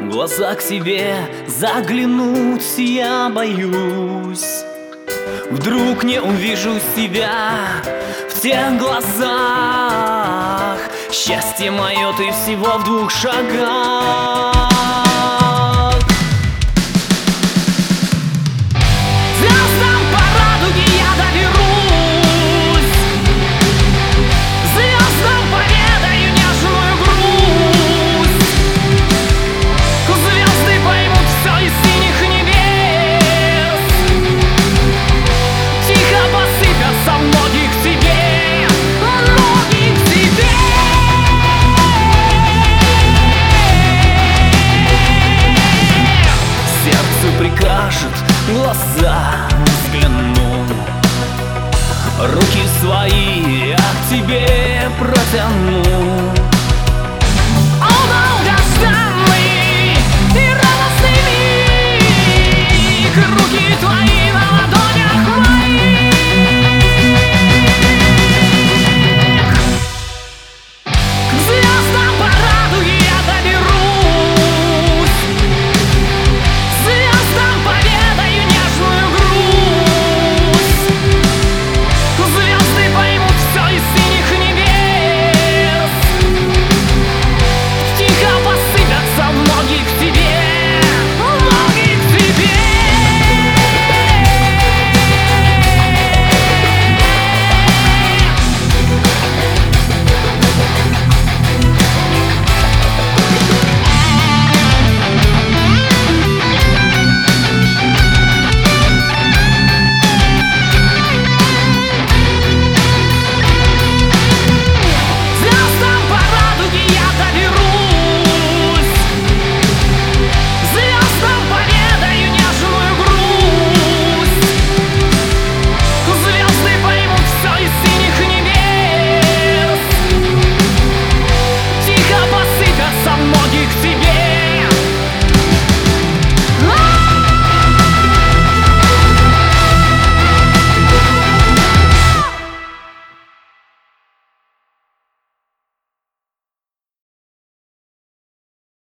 глаза к себе заглянуть я боюсь. Вдруг не увижу себя в тех глазах. Счастье мое, ты всего в 2 шагах. Звездам по радуге я доберусь, звездам поведаю нежную грусть. Звезды поймут все из синих небес, тихо посыпятся в ноги к тебе, ноги к тебе. Сердце прикажет, глаза взгляну, руки свои я к тебе протяну.